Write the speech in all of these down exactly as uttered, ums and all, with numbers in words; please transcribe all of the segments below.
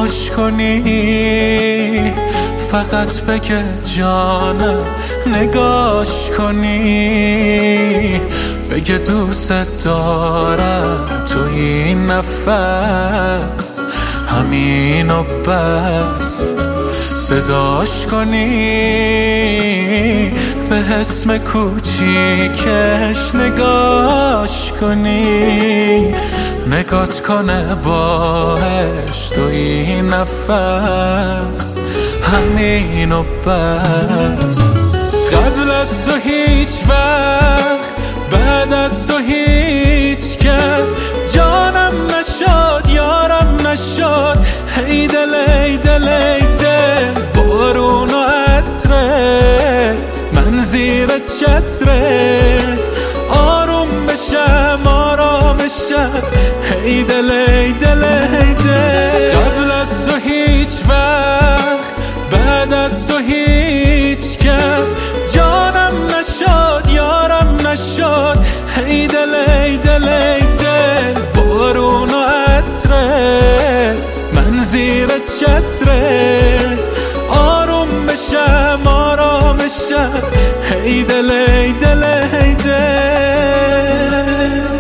خوش کنی، فقط بگه جانم نگاش کنی، بگه دوست دارم تو این نفس، همین و بس. صداش کنی، به اسم کوچیکش نگاش کنی، نگات کنه باش تو این نفس، همین و بس. قبل از تو هیچ وقت، بعد از تو هیچ کس جانم نشد، یارم نشد. هی دل ای دل ای دل، بارون و عطرت، من زیر چترت آروم بشم آرامشم. هی دل ای دل ای دل. قبل از تو هیچ وقت، بعد از تو هیچ کس جانم نشد، یارم نشد. هی دل ای دل ای دل، بارون و عطرت، من زیر چترت آروم بشم آرامشم. هی دل ای دل ای دل.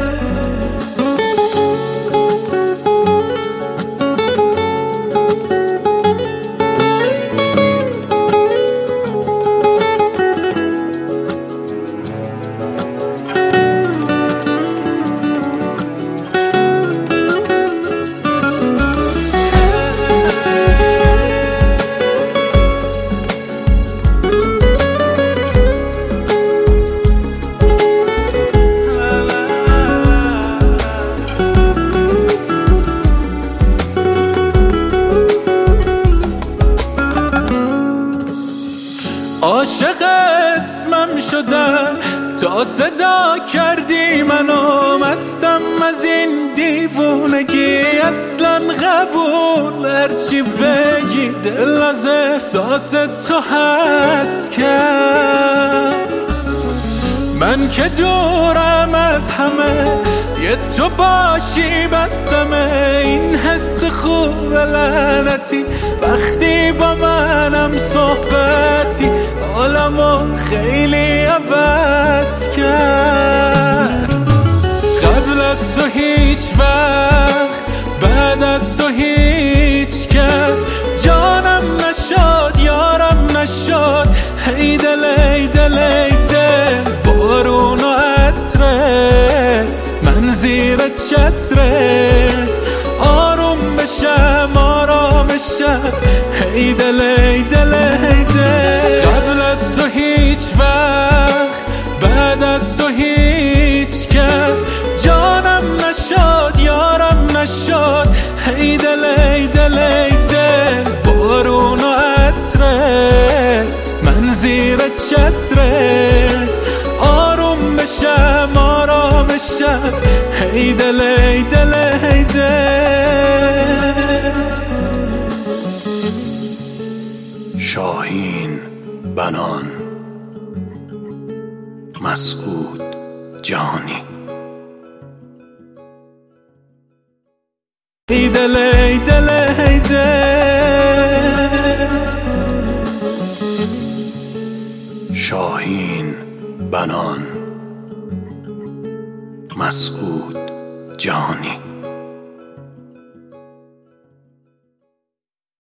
عاشق اسمم شدم تا صدا کردی منو، مستم از این دیوونگی اصلا قبول. هرچی بگی دل از احساس تو هست کرد. من که دورم از همه، یه تو باشی بسمه. این حس خوب لعنتی وقتی با منم صحبتی، حالمو خیلی عوض کرد. قبل از تو هیچ وقت، بعد از تو هیچ کس جانم نشد، یارم نشد. هی دل ای دل ای دل، بارون و عطرت، من زیر چترت آروم بشم آرامشم. هی دل ای دل ای دل. قبل از تو هیچ وقت، بعد از تو هیچ کس جانم نشد، یارم نشد. هی دل ای دل ای دل، بارون و عطرت، من زیر چترت آروم بشم آرامشم. هی دل ای دل ای دل. شاهین بنان، مسعود جانی. ای دل ای دل ای دل. شاهین بنان، مسعود جانی.